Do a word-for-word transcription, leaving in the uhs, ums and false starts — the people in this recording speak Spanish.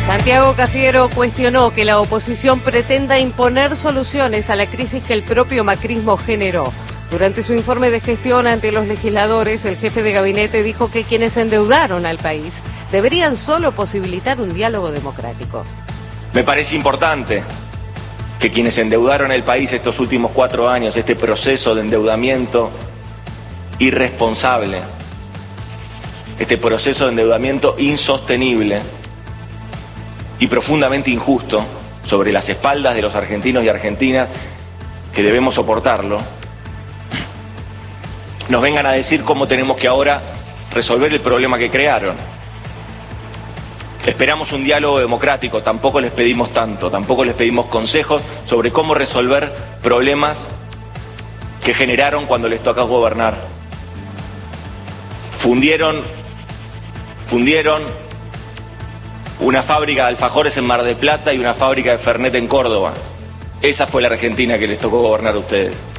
Santiago Cafiero cuestionó que la oposición pretenda imponer soluciones a la crisis que el propio macrismo generó. Durante su informe de gestión ante los legisladores, el jefe de gabinete dijo que quienes endeudaron al país deberían solo posibilitar un diálogo democrático. Me parece importante que quienes endeudaron el país estos últimos cuatro años, este proceso de endeudamiento irresponsable, este proceso de endeudamiento insostenible y profundamente injusto sobre las espaldas de los argentinos y argentinas que debemos soportarlo, nos vengan a decir cómo tenemos que ahora resolver el problema que crearon. Esperamos un diálogo democrático, tampoco les pedimos tanto, tampoco les pedimos consejos sobre cómo resolver problemas que generaron cuando les tocó gobernar. Fundieron, fundieron una fábrica de alfajores en Mar del Plata y una fábrica de Fernet en Córdoba. Esa fue la Argentina que les tocó gobernar a ustedes.